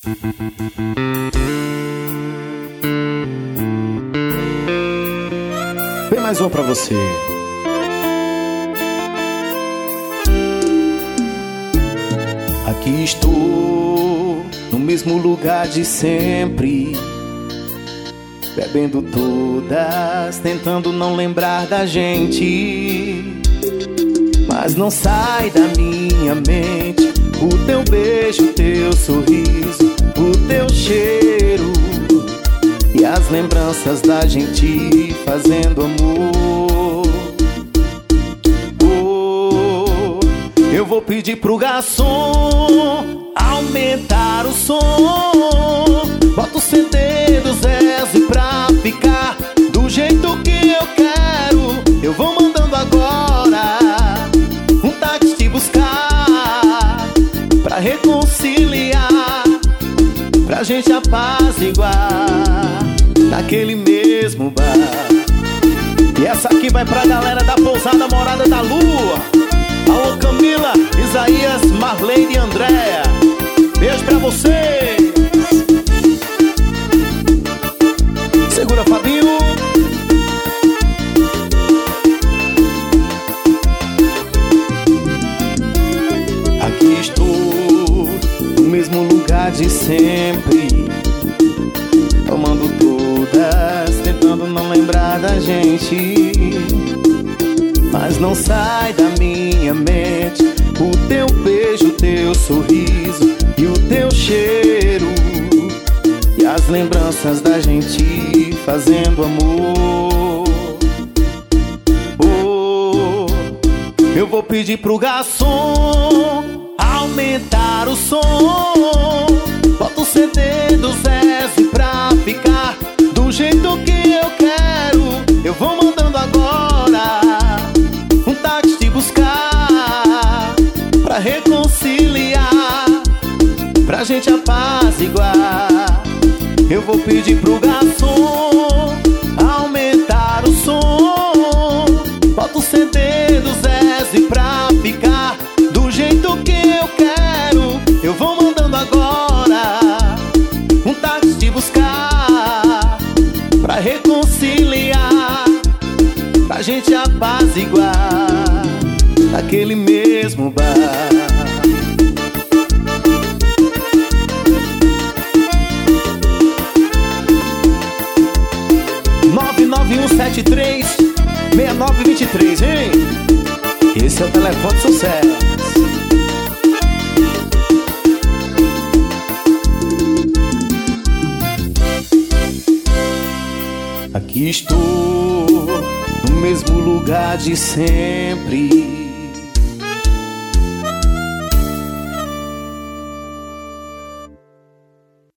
Vem mais um pra você. Aqui estou, no mesmo lugar de sempre, bebendo todas, tentando não lembrar da gente. Mas não sai da minha mente o teu beijo, o teu sorriso, o teu cheiro e as lembranças da gente fazendo amor. Oh, eu vou pedir pro garçom aumentar o som. Bota o CD do Zezé pra ficar do jeito que eu quero. Eu vou mandando agora um táxi te buscar pra reconciliar, pra gente apaziguar naquele mesmo bar. E essa aqui vai pra galera da pousada Morada da Lua. Alô Camila, Isaías, Marlene e Andréa, beijo pra vocês. Segura, Fabinho. Aqui estou, no mesmo lugar de sempre, tomando todas, tentando não lembrar da gente. Mas não sai da minha mente o teu beijo, o teu sorriso e o teu cheiro e as lembranças da gente fazendo amor. Oh, eu vou pedir pro garçom aumentar o som. Bota o CD do Zezé pra ficar do jeito que eu quero. Eu vou mandando agora um táxi te buscar pra reconciliar, pra gente apaziguar. Eu vou pedir pro garçom aumentar o som. Bota o CD do Zezé pra ficar do jeito que eu quero. Eu vou mandando agora um táxi te buscar pra reconciliar, pra gente apaziguar naquele mesmo bar. 991736923, hein? Esse é o telefone de sucesso. Aqui estou, no mesmo lugar de sempre,